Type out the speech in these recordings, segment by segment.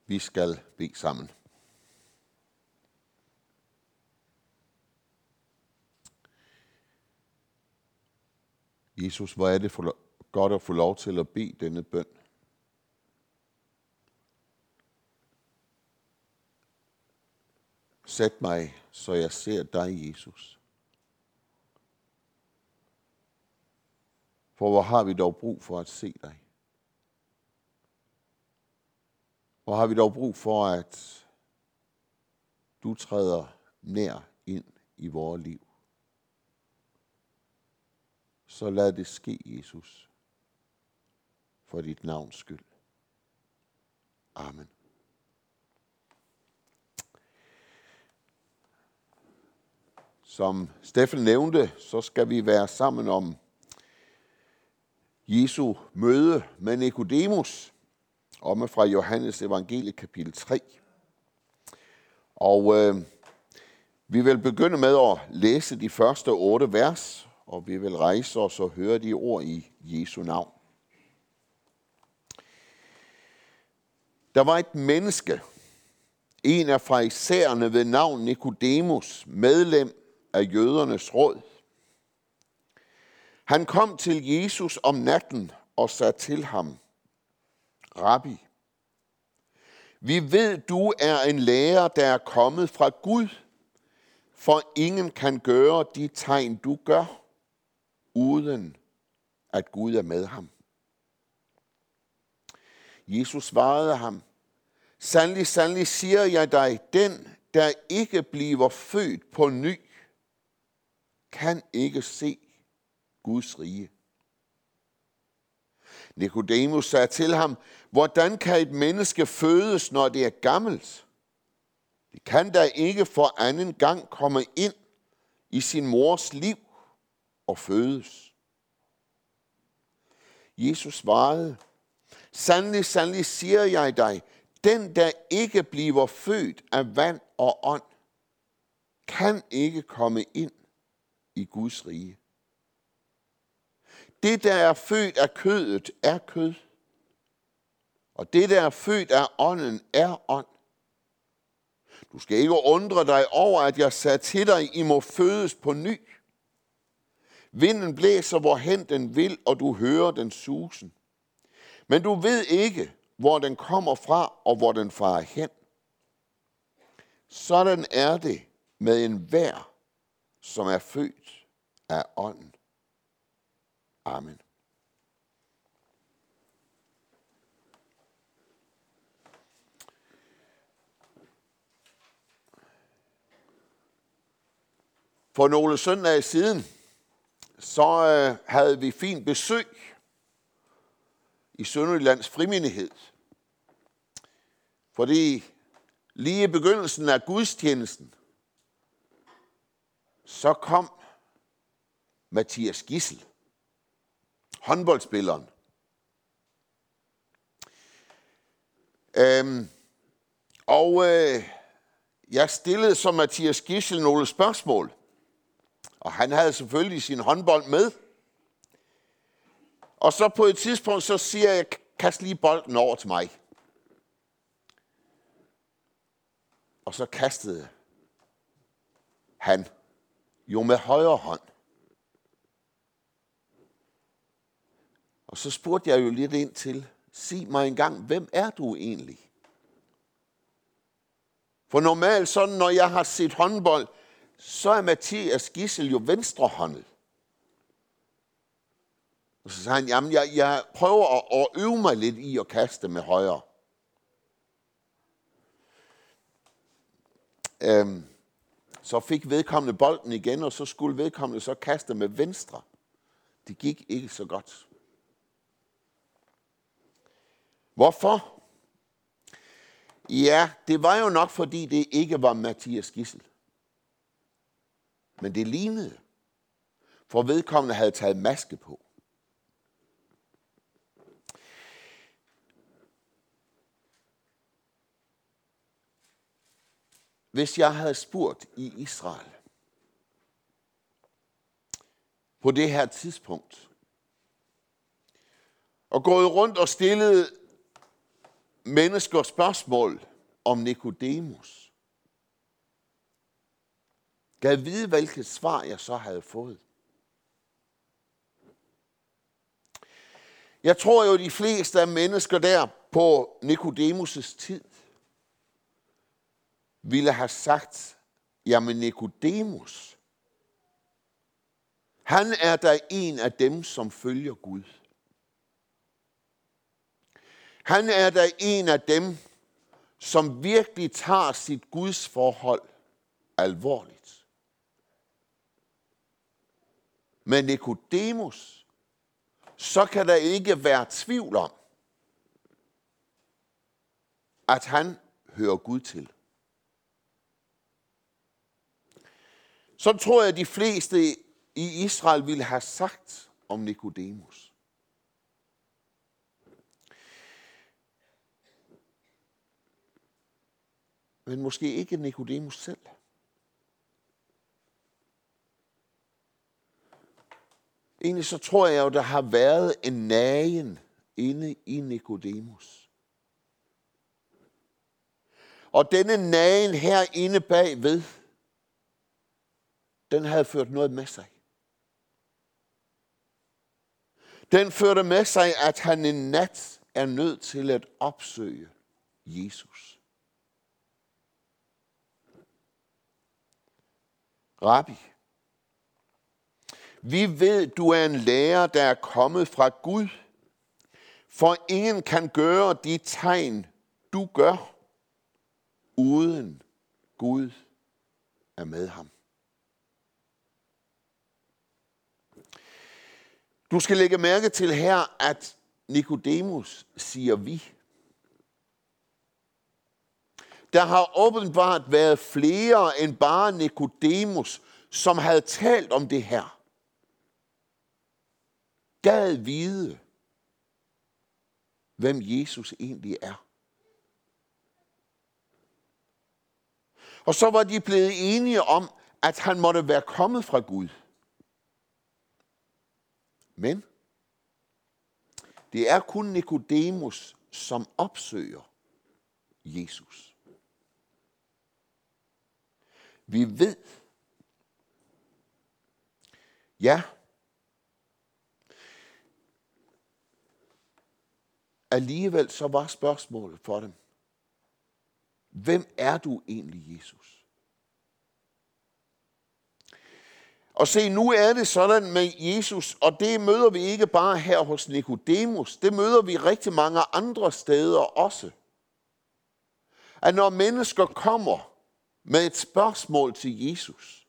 Vi skal bede sammen. Jesus, hvor er det godt at få lov til at bede denne bøn. Sæt mig, så jeg ser dig, Jesus. For hvor har vi dog brug for at se dig? Hvor har vi dog brug for, at du træder nær ind i vores liv? Så lad det ske, Jesus, for dit navns skyld. Amen. Som Steffen nævnte, så skal vi være sammen om Jesu møde med Nikodemus, omme fra Johannes evangelie kapitel 3. Og vi vil begynde med at læse de første 8 vers, og vi vil rejse os og høre de ord i Jesu navn. Der var et menneske, en af farisæerne ved navn Nikodemus, medlem af jødernes råd. Han kom til Jesus om natten og sagde til ham: Rabbi, vi ved, du er en lærer, der er kommet fra Gud, for ingen kan gøre de tegn, du gør, uden at Gud er med ham. Jesus svarede ham: Sandelig, sandelig siger jeg dig, den, der ikke bliver født på ny, kan ikke se Guds rige. Nikodemus sagde til ham: Hvordan kan et menneske fødes, når det er gammelt? Det kan da ikke for anden gang komme ind i sin mors liv og fødes. Jesus svarede: Sandelig, sandelig siger jeg dig, den der ikke bliver født af vand og ånd, kan ikke komme ind i Guds rige. Det, der er født af kødet, er kød, og det, der er født af ånden, er ånd. Du skal ikke undre dig over, at jeg sagde til dig, I må fødes på ny. Vinden blæser, hvorhen den vil, og du hører den susen. Men du ved ikke, hvor den kommer fra, og hvor den farer hen. Sådan er det med enhver, som er født af ånden. Amen. For nogle søndage siden, så havde vi fint besøg i Sønderjyllands frimenighed. Fordi lige i begyndelsen af gudstjenesten, så kom Mathias Gissel, håndboldspilleren. Jeg stillede så Mathias Gissel nogle spørgsmål, og han havde selvfølgelig sin håndbold med. Og så på et tidspunkt, så siger jeg: kast lige bolden over til mig. Og så kastede han jo med højre hånd. Og så spurgte jeg jo lidt ind til: sig mig engang, hvem er du egentlig? For normalt sådan, når jeg har set håndbold, så er Mathias Gissel jo venstrehåndet. Og så sagde han: jamen, jeg prøver at øve mig lidt i at kaste med højre. Så fik vedkommende bolden igen, og så skulle vedkommende så kaste med venstre. Det gik ikke så godt. Hvorfor? Ja, det var jo nok, fordi det ikke var Mathias Gissel. Men det lignede, for vedkommende havde taget maske på. Hvis jeg havde spurgt i Israel på det her tidspunkt, og gået rundt og stillet mennesker spørgsmål om Nikodemus. Gad vide, hvilket svar jeg så havde fået. Jeg tror jo, de fleste af mennesker der på Nikodemus' tid ville have sagt, jamen Nikodemus, han er da en af dem, som følger Gud. Han er da en af dem, som virkelig tager sit Guds forhold alvorligt. Men Nikodemus, så kan der ikke være tvivl om, at han hører Gud til. Så tror jeg, at de fleste i Israel ville have sagt om Nikodemus. Men måske ikke Nikodemus selv. Egentlig så tror jeg jo, der har været en nagen inde i Nikodemus. Og denne nagen herinde bagved, den havde ført noget med sig. Den førte med sig, at han en nat er nødt til at opsøge Jesus. Rabbi, vi ved, du er en lærer, der er kommet fra Gud, for ingen kan gøre de tegn, du gør, uden Gud er med ham. Du skal lægge mærke til her, at Nikodemus siger vi. Der har åbenbart været flere end bare Nikodemus, som havde talt om det her. Gad vide, hvem Jesus egentlig er. Og så var de blevet enige om, at han måtte være kommet fra Gud. Men det er kun Nikodemus, som opsøger Jesus. Vi ved, ja, alligevel så var spørgsmålet for dem, hvem er du egentlig, Jesus? Og se, nu er det sådan med Jesus, og det møder vi ikke bare her hos Nikodemus, det møder vi rigtig mange andre steder også. At når mennesker kommer med et spørgsmål til Jesus,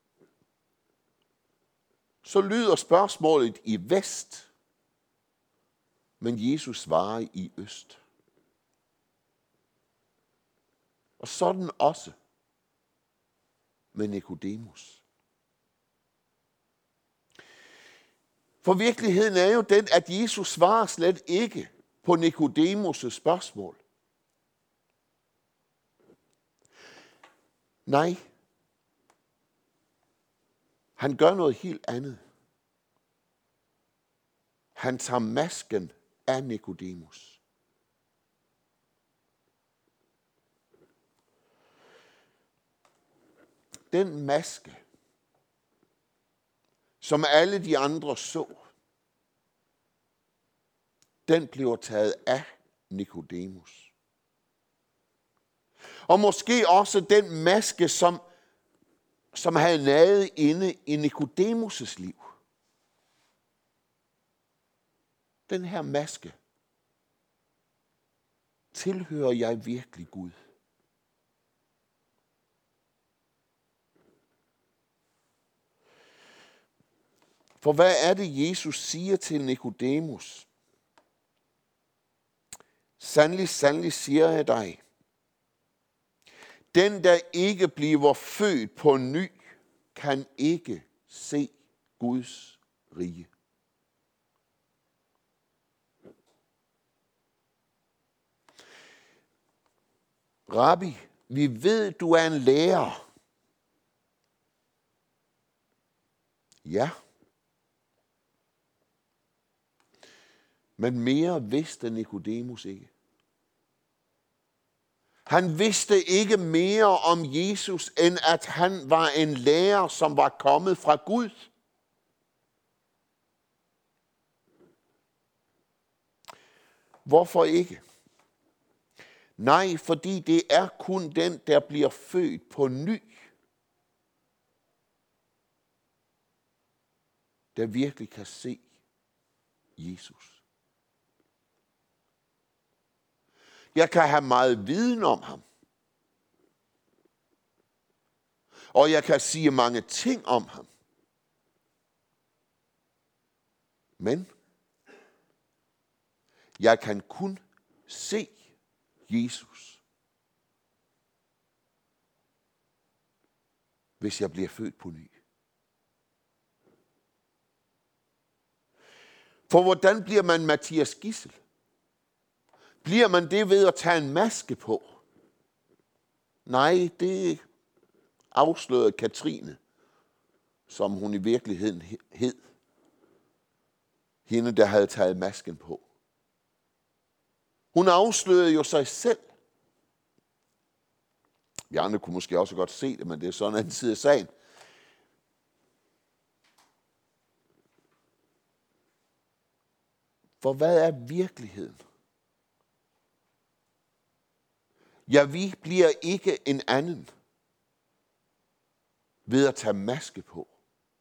så lyder spørgsmålet i vest, men Jesus svarer i øst. Og sådan også med Nikodemus. For virkeligheden er jo den, at Jesus svarer slet ikke på Nikodemus' spørgsmål. Nej, han gør noget helt andet. Han tager masken af Nikodemus. Den maske, som alle de andre så, den bliver taget af Nikodemus. Og måske også den maske, som havde naget inde i Nikodemus' liv. Den her maske, tilhører jeg virkelig Gud? For hvad er det, Jesus siger til Nikodemus? Sandelig, sandelig siger jeg dig, den, der ikke bliver født på ny, kan ikke se Guds rige. Rabbi, vi ved, du er en lærer. Ja. Men mere vidste Nikodemus ikke. Han vidste ikke mere om Jesus, end at han var en lærer, som var kommet fra Gud. Hvorfor ikke? Nej, fordi det er kun den, der bliver født på ny, der virkelig kan se Jesus. Jeg kan have meget viden om ham. Og jeg kan sige mange ting om ham. Men jeg kan kun se Jesus, hvis jeg bliver født på ny. For hvordan bliver man Mathias Gidsel? Bliver man det ved at tage en maske på? Nej, det afslørede Katrine, som hun i virkeligheden hed. Hende, der havde taget masken på. Hun afslørede jo sig selv. Vi andre kunne måske også godt se det, men det er sådan en anden side af sagen. For hvad er virkeligheden? Ja, vi bliver ikke en anden ved at tage maske på.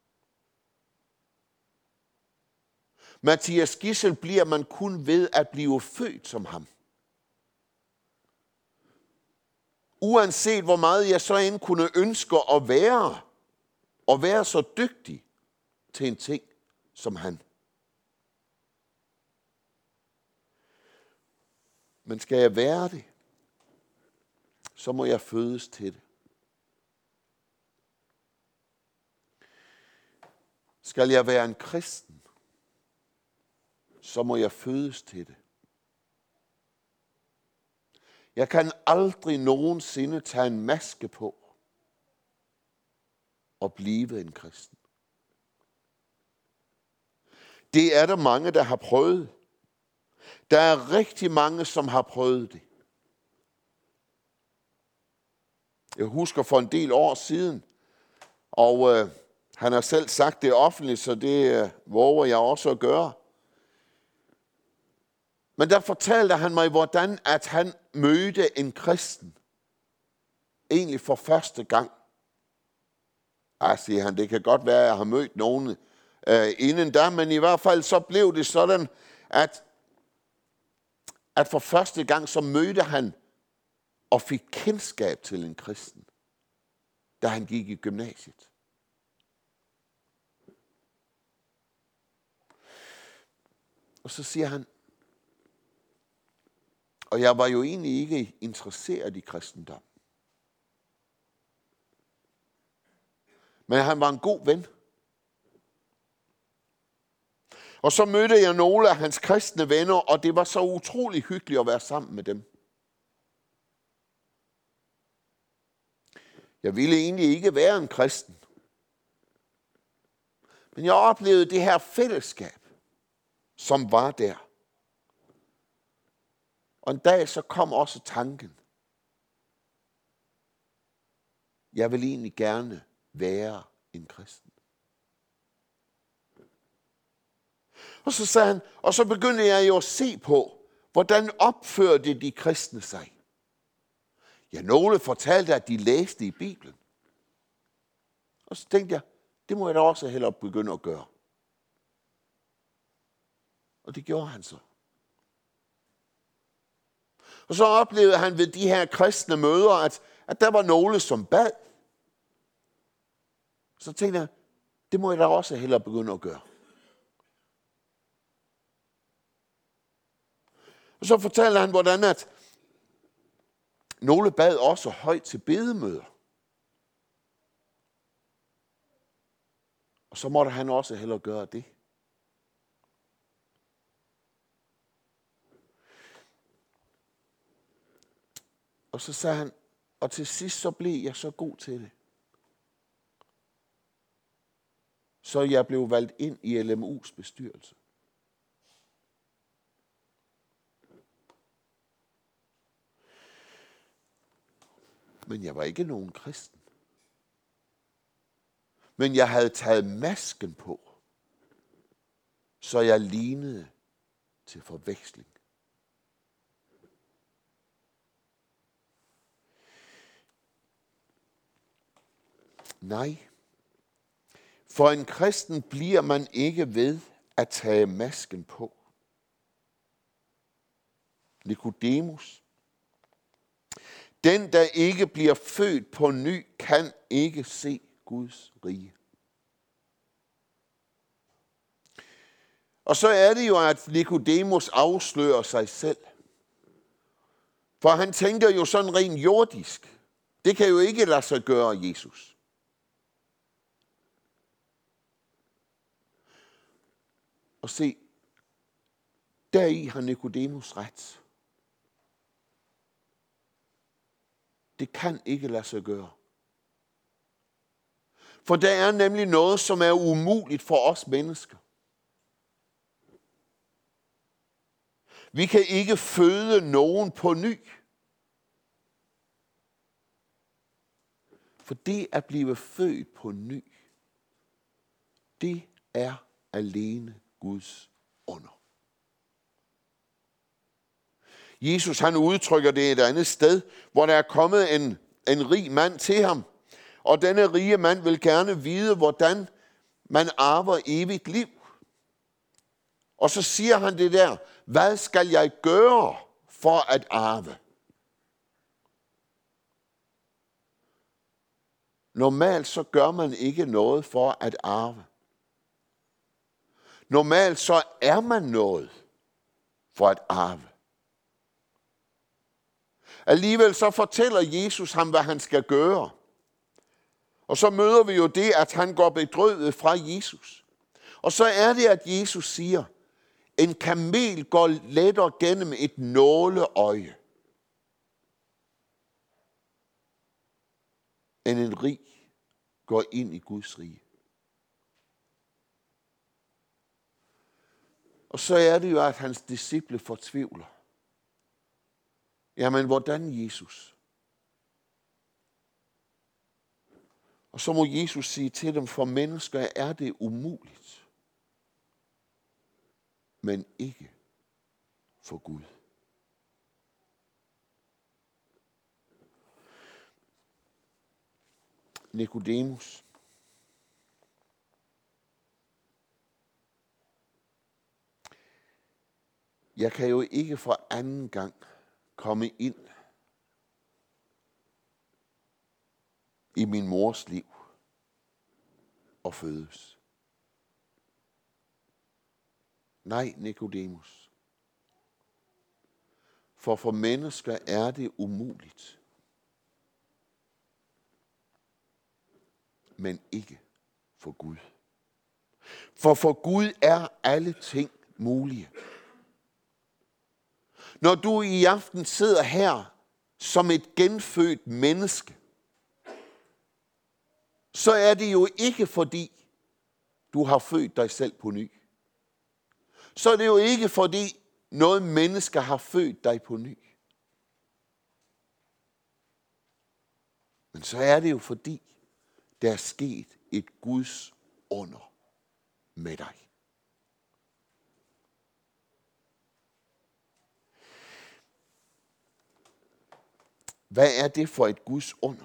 Mathias Gidsel bliver man kun ved at blive født som ham. Uanset hvor meget jeg så end kunne ønske at være, og være så dygtig til en ting som han. Men skal jeg være det, så må jeg fødes til det. Skal jeg være en kristen, så må jeg fødes til det. Jeg kan aldrig nogensinde tage en maske på og blive en kristen. Det er der mange, der har prøvet. Der er rigtig mange, som har prøvet det. Jeg husker for en del år siden, og han har selv sagt det offentligt, så det våger jeg også at gøre. Men der fortalte han mig, hvordan at han mødte en kristen. Egentlig for første gang. Siger han, det kan godt være, at jeg har mødt nogen inden da, men i hvert fald så blev det sådan, at for første gang så mødte han og fik kendskab til en kristen, da han gik i gymnasiet. Og så siger han, og jeg var jo egentlig ikke interesseret i kristendom. Men han var en god ven. Og så mødte jeg nogle af hans kristne venner, og det var så utrolig hyggeligt at være sammen med dem. Jeg ville egentlig ikke være en kristen. Men jeg oplevede det her fællesskab, som var der. Og en dag så kom også tanken. Jeg vil egentlig gerne være en kristen. Og så sagde han, og så begyndte jeg jo at se på, hvordan opførte de kristne sig. Ja, nogle fortalte, at de læste i Bibelen. Og så tænkte jeg, det må jeg da også hellere begynde at gøre. Og det gjorde han så. Og så oplevede han ved de her kristne møder, at der var nogle, som bad. Så tænkte jeg, det må jeg da også hellere begynde at gøre. Og så fortalte han, hvordan at nogle bad også højt til bedemøder. Og så måtte han også hellere gøre det. Og så sagde han, og til sidst så blev jeg så god til det. Så jeg blev valgt ind i LMU's bestyrelse. Men jeg var ikke nogen kristen. Men jeg havde taget masken på, så jeg lignede til forveksling. Nej, for en kristen bliver man ikke ved at tage masken på. Nikodemus. Den, der ikke bliver født på ny, kan ikke se Guds rige. Og så er det jo, at Nikodemus afslører sig selv. For han tænker jo sådan rent jordisk. Det kan jo ikke lade sig gøre, Jesus. Og se, deri har Nikodemus ret. Det kan ikke lade sig gøre. For der er nemlig noget, som er umuligt for os mennesker. Vi kan ikke føde nogen på ny. For det at blive født på ny, det er alene Guds under. Jesus han udtrykker det et andet sted, hvor der er kommet en rig mand til ham. Og denne rige mand vil gerne vide, hvordan man arver evigt liv. Og så siger han det der, hvad skal jeg gøre for at arve? Normalt så gør man ikke noget for at arve. Normalt så er man noget for at arve. Alligevel så fortæller Jesus ham, hvad han skal gøre. Og så møder vi jo det, at han går bedrøvet fra Jesus. Og så er det, at Jesus siger, en kamel går lettere gennem et nåleøje, end en rig går ind i Guds rige. Og så er det jo, at hans disciple fortvivler. Jamen, hvordan Jesus? Og så må Jesus sige til dem, for mennesker er det umuligt, men ikke for Gud. Nikodemus. Jeg kan jo ikke for anden gang komme ind i min mors liv og fødes. Nej, Nikodemus. For mennesker er det umuligt. Men ikke for Gud. For Gud er alle ting mulige. Når du i aften sidder her som et genfødt menneske, så er det jo ikke fordi, du har født dig selv på ny. Så er det jo ikke fordi, noget menneske har født dig på ny. Men så er det jo fordi, der er sket et Guds under med dig. Hvad er det for et Guds under?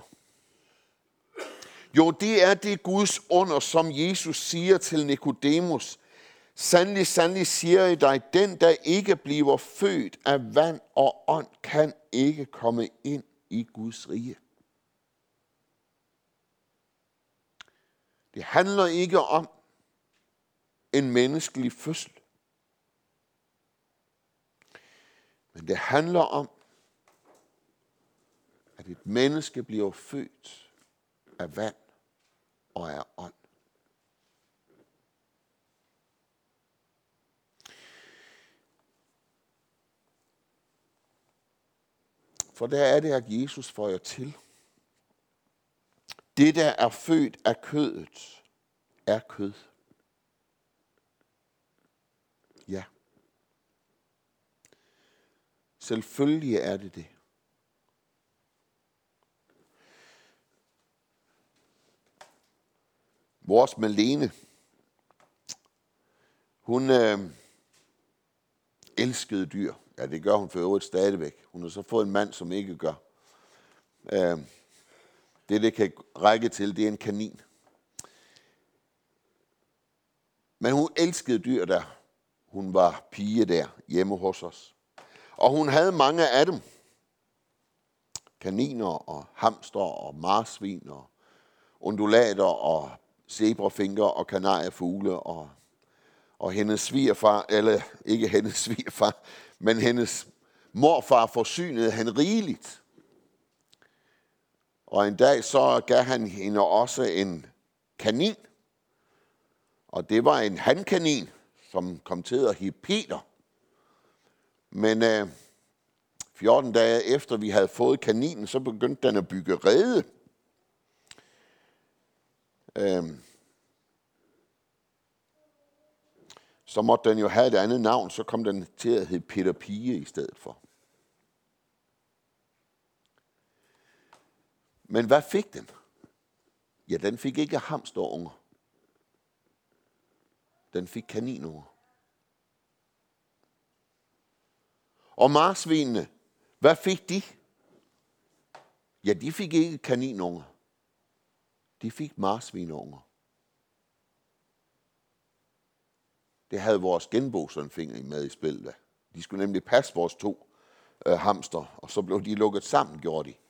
Jo, det er det Guds under, som Jesus siger til Nikodemus. Sandelig, sandelig siger jeg dig, den der ikke bliver født af vand og ånd, kan ikke komme ind i Guds rige. Det handler ikke om en menneskelig fødsel. Men det handler om, at et menneske bliver født af vand og af ånd. For der er det, at Jesus føjer til. Det, der er født af kødet, er kød. Ja. Selvfølgelig er det det. Vores Malene, hun elskede dyr. Ja, det gør hun for øvrigt stadigvæk. Hun har så fået en mand, som ikke gør. Det kan række til, det er en kanin. Men hun elskede dyr der. Hun var pige der hjemme hos os. Og hun havde mange af dem. Kaniner og hamster og marsvin og undulater og zebrafinker og kanariefugle og hendes svigerfar, eller ikke hendes svigerfar, men hendes morfar forsynede han rigeligt. Og en dag så gav han hende også en kanin. Og det var en hankanin, som kom til at hedde Peter. Men 14 dage efter vi havde fået kaninen, så begyndte den at bygge rede. Så måtte den jo have et andet navn, så kom den til at hedde Peter Pige i stedet for. Men hvad fik den? Ja, den fik ikke hamsterunger. Den fik kaninunger. Og marsvinene, hvad fik de? Ja, de fik ikke kaninunger. De fik marsvinunger. Det havde vores genbosønfinger med i spillet. De skulle nemlig passe vores 2 hamster, og så blev de lukket sammen, gjorde de.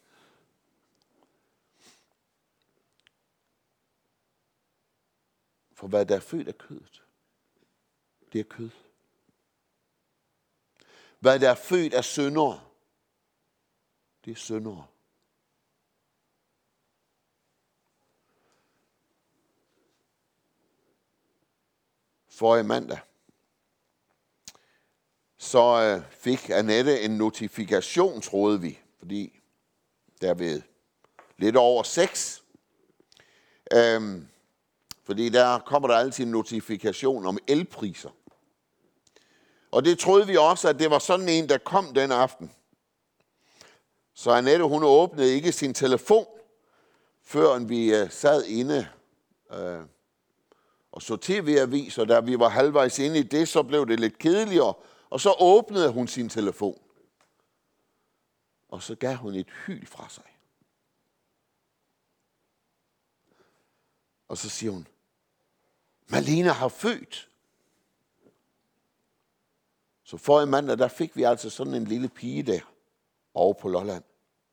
For hvad der er født af kødet, det er kød. Hvad der er født af syndere, det er syndere. Forrige mandag, så fik Annette en notifikation, troede vi, fordi der ved lidt over 6, fordi der kommer der altid en notifikation om elpriser. Og det troede vi også, at det var sådan en, der kom den aften. Så Annette, hun åbnede ikke sin telefon, før vi sad inde og så tv-avis, og da vi var halvvejs inde i det, så blev det lidt kedeligere, og så åbnede hun sin telefon. Og så gav hun et hyl fra sig. Og så siger hun, Malene har født. Så forrige mandag, der fik vi altså sådan en lille pige der, over på Lolland.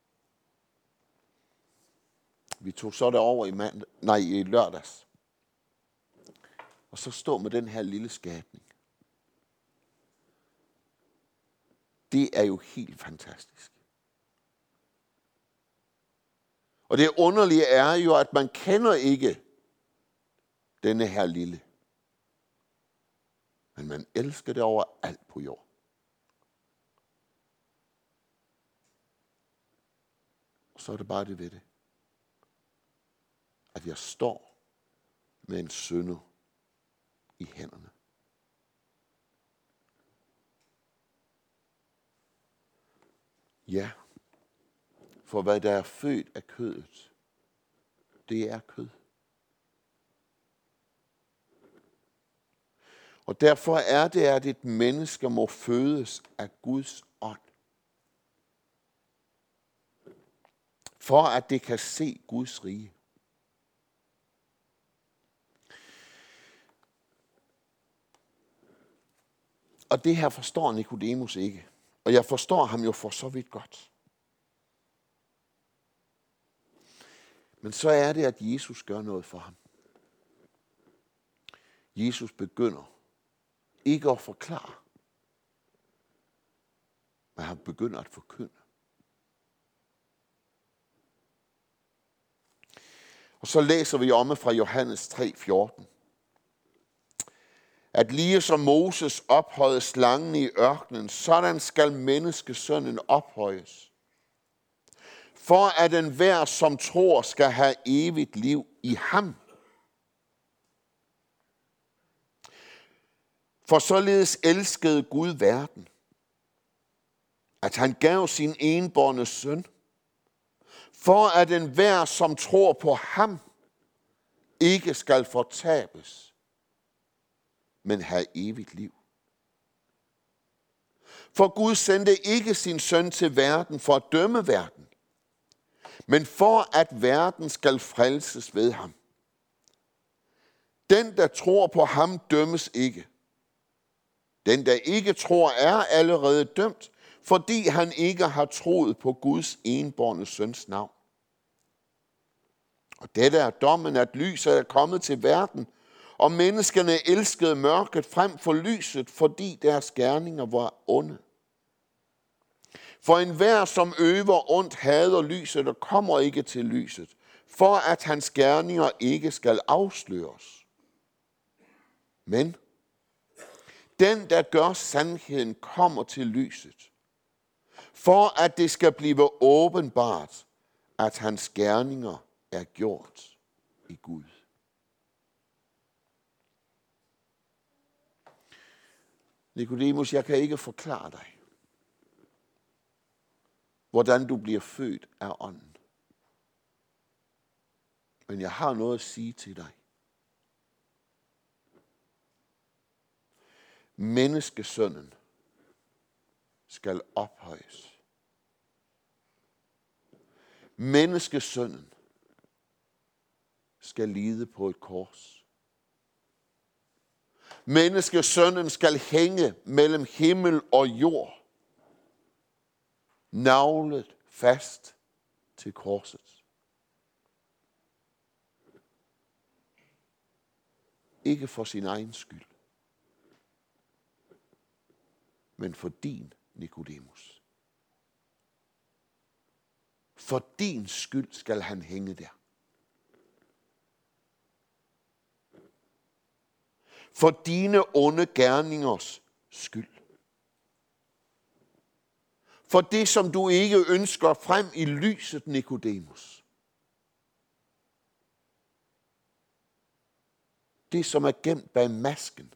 Vi tog så derover i lørdags. Og så stå med den her lille skabning. Det er jo helt fantastisk. Og det underlige er jo, at man kender ikke denne her lille. Men man elsker det over alt på jord. Og så er det bare det ved det. At jeg står med en synder i hænderne. Ja, for hvad der er født af kødet, det er kød. Og derfor er det, at et menneske må fødes af Guds ånd. For at det kan se Guds rige. Og det her forstår Nikodemus ikke. Og jeg forstår ham jo for så vidt godt. Men så er det, at Jesus gør noget for ham. Jesus begynder ikke at forklare, men han begynder at forkynde. Og så læser vi om fra Johannes 3:14. At lige som Moses ophøjede slangen i ørkenen, sådan skal menneskesønnen ophøjes. For at enhver, som tror, skal have evigt liv i ham. For således elskede Gud verden, at han gav sin enbårne søn, for at enhver, som tror på ham, ikke skal fortabes, men have evigt liv. For Gud sendte ikke sin søn til verden for at dømme verden, men for at verden skal frelses ved ham. Den, der tror på ham, dømmes ikke. Den, der ikke tror, er allerede dømt, fordi han ikke har troet på Guds enbårne søns navn. Og dette er dommen, at lyset er kommet til verden, og menneskene elskede mørket frem for lyset, fordi deres gerninger var onde. For enhver, som øver ondt, hader lyset og kommer ikke til lyset, for at hans gerninger ikke skal afsløres. Men den, der gør sandheden, kommer til lyset, for at det skal blive åbenbart, at hans gerninger er gjort i Gud. Nikodemus, jeg kan ikke forklare dig, hvordan du bliver født af ånden. Men jeg har noget at sige til dig. Menneskesønnen skal ophøjes. Menneskesønnen skal lide på et kors. Menneskesønnen skal hænge mellem himmel og jord, naglet fast til korset. Ikke for sin egen skyld, men for din, Nikodemus. For din skyld skal han hænge der. For dine onde gerningers skyld. For det, som du ikke ønsker frem i lyset, Nikodemus. Det, som er gemt bag masken.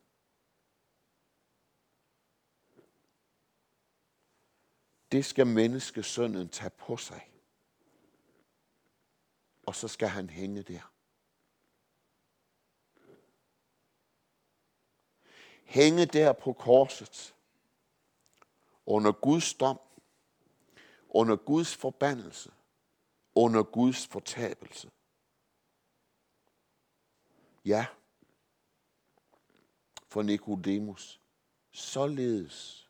Det skal menneskesønnen tage på sig. Og så skal han hænge der. Hænge der på korset. Under Guds dom. Under Guds forbandelse. Under Guds fortabelse. Ja. For Nikodemus. Således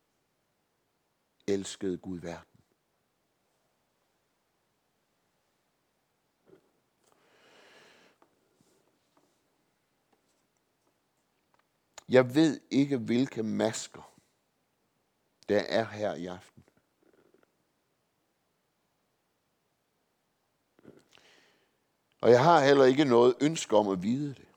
elskede Gud verden. Jeg ved ikke, hvilke masker der er her i aften. Og jeg har heller ikke noget ønske om at vide det.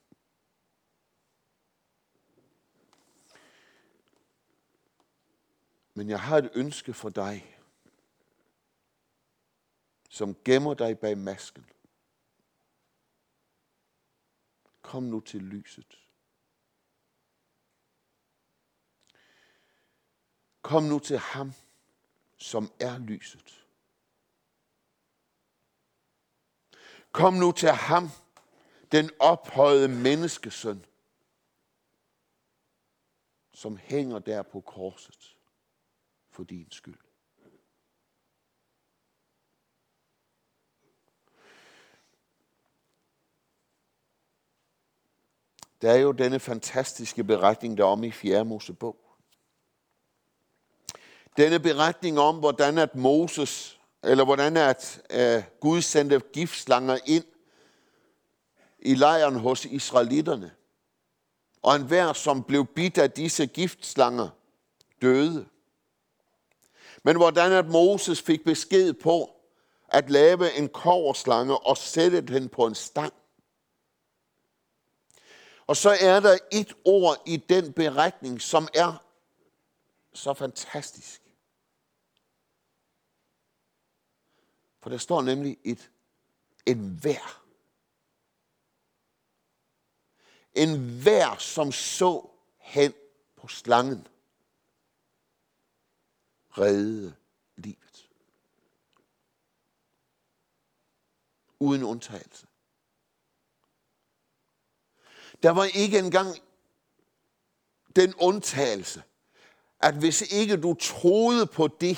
Men jeg har et ønske for dig, som gemmer dig bag masken. Kom nu til lyset. Kom nu til ham, som er lyset. Kom nu til ham, den ophøjede menneskesøn, som hænger der på korset for din skyld. Der er jo denne fantastiske beretning der om i 4. Mosebog. Denne beretning om, hvordan at Gud sendte giftslanger ind i lejren hos israelitterne. Og enhver, som blev bidt af disse giftslanger, døde. Men hvordan at Moses fik besked på at lave en kobberslange og sætte den på en stang. Og så er der et ord i den beretning, som er så fantastisk. For der står nemlig enhver. Enhver, som så hen på slangen, reddede livet. Uden undtagelse. Der var ikke engang den undtagelse, at hvis ikke du troede på det,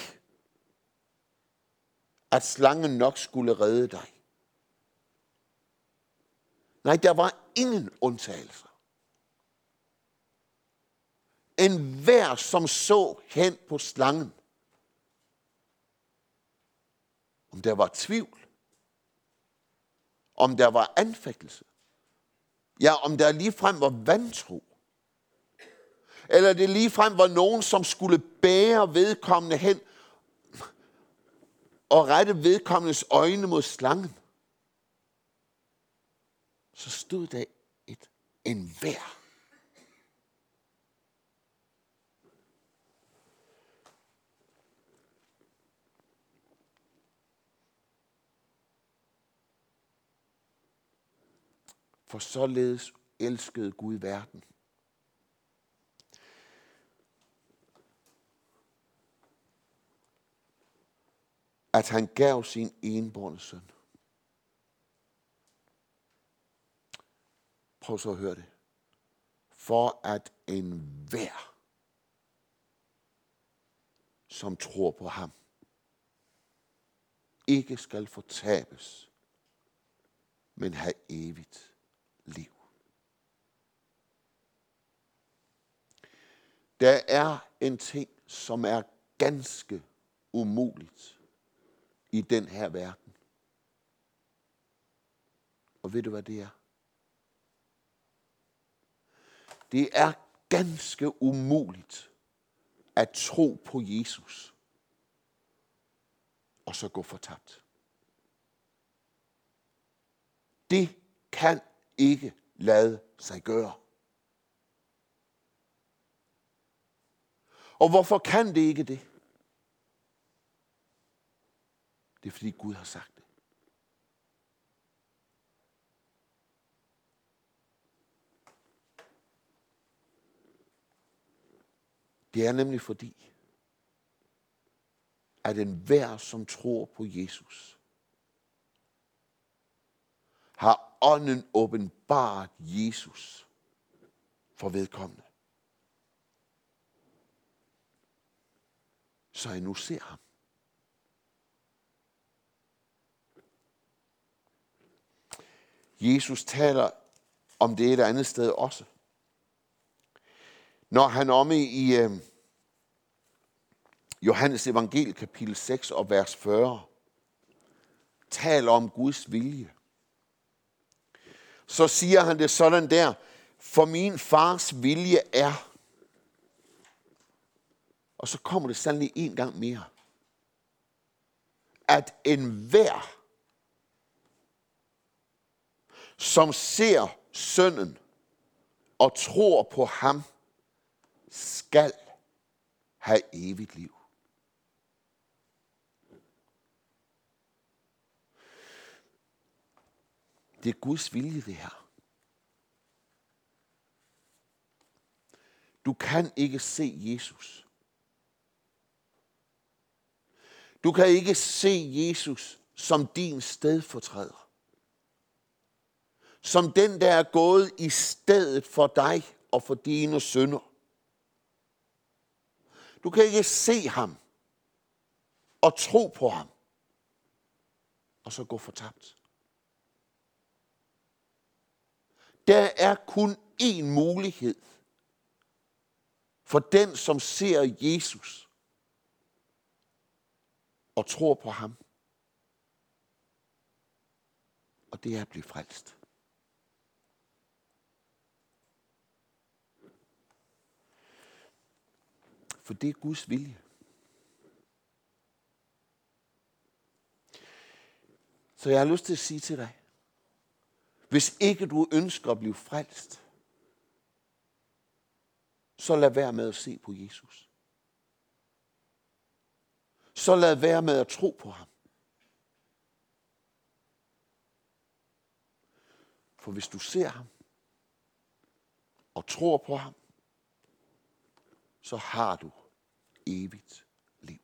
at slangen nok skulle redde dig. Nej, der var ingen undtagelser. Enhver, som så hen på slangen, om der var tvivl, om der var anfægtelse, ja, om der ligefrem var vantro, eller det ligefrem var nogen, som skulle bære vedkommende hen og rette vedkommendes øjne mod slangen, så stod der et enhver. For således elskede Gud verden, at han gav sin enbårne søn. Prøv så at høre det. For at enhver, som tror på ham, ikke skal fortabes, men have evigt liv. Der er en ting, som er ganske umuligt i den her verden. Og ved du, hvad det er? Det er ganske umuligt at tro på Jesus og så gå fortabt. Det kan ikke lade sig gøre. Og hvorfor kan det ikke det? Det er fordi Gud har sagt det. Det er nemlig fordi, at enhver, som tror på Jesus, har ånden åbenbaret Jesus for vedkommende. Så jeg nu ser ham. Jesus taler om det et andet sted også. Når han omme i Johannes evangel kapitel 6 og vers 40 taler om Guds vilje, så siger han det sådan der: for min fars vilje er. Og så kommer det sandelig en gang mere. At enhver, som ser sønnen og tror på ham, skal have evigt liv. Det er Guds vilje, det her. Du kan ikke se Jesus. Du kan ikke se Jesus som din stedfortræder. Som den, der er gået i stedet for dig og for dine synder. Du kan ikke se ham og tro på ham og så gå fortabt. Der er kun én mulighed for den, som ser Jesus og tror på ham. Og det er at blive frelst. For det er Guds vilje. Så jeg har lyst til at sige til dig, hvis ikke du ønsker at blive frelst, så lad være med at se på Jesus. Så lad være med at tro på ham. For hvis du ser ham og tror på ham, så har du evigt liv.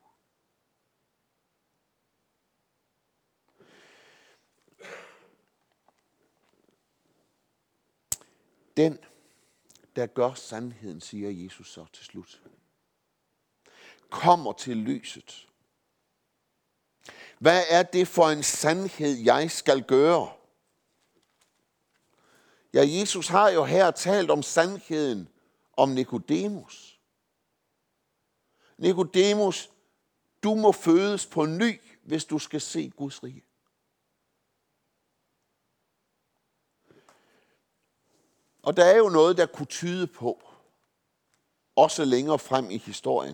den, der gør sandheden, siger Jesus så til slut, kommer til lyset. Hvad er det for en sandhed, jeg skal gøre? Ja, Jesus har jo her talt om sandheden om Nikodemus. Nikodemus, du må fødes på ny, hvis du skal se Guds rige. Og der er jo noget, der kunne tyde på, også længere frem i historien,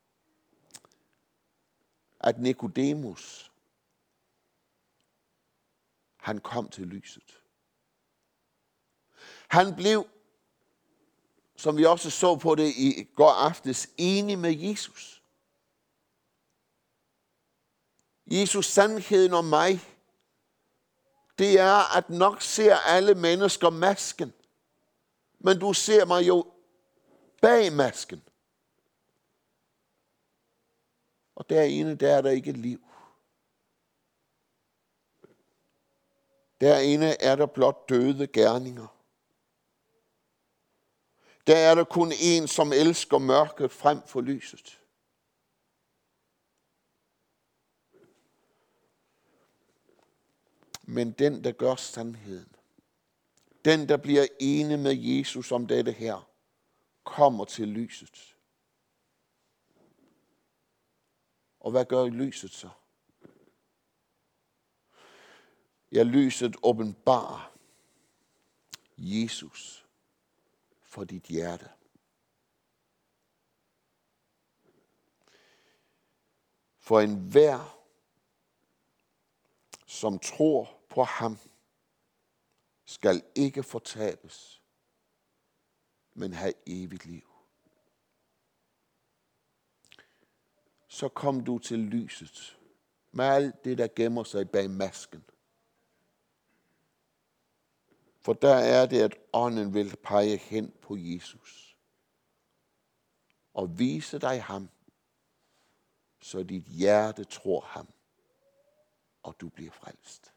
at Nikodemus, han kom til lyset. Han blev, som vi også så på det i går aftes, enig med Jesus. Jesus, sandheden om mig, det er, at nok ser alle mennesker masken, men du ser mig jo bag masken. Og derinde, der er der ikke liv. Derinde er der blot døde gerninger. Der er der kun en, som elsker mørket frem for lyset. Men den, der gør sandheden, den, der bliver enig med Jesus om dette her, kommer til lyset. Og hvad gør lyset så? Ja, lyset åbenbarer Jesus for dit hjerte. For enhver, som tror på ham, skal ikke fortabes, men have evigt liv. Så kom du til lyset med alt det, der gemmer sig bag masken. For der er det, at ånden vil pege hen på Jesus og vise dig ham, så dit hjerte tror ham, og du bliver frelst.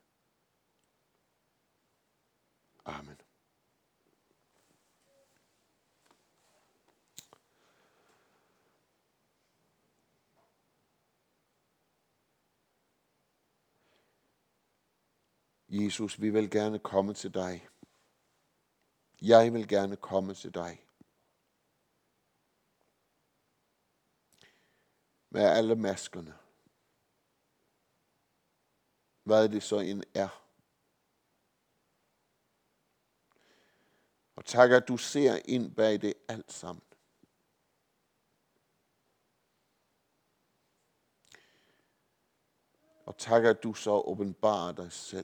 Amen. Jesus, vi vil gerne komme til dig. Jeg vil gerne komme til dig. Med alle maskerne. Hvad det så end er. Og tak, at du ser ind bag det alt sammen. Og tak, at du så åbenbarer dig selv.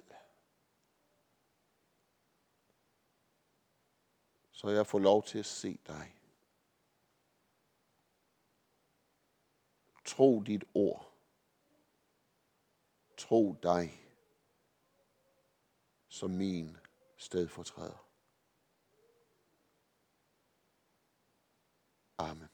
Så jeg får lov til at se dig. Tro dit ord. Tro dig som min stedfortræder. Amen.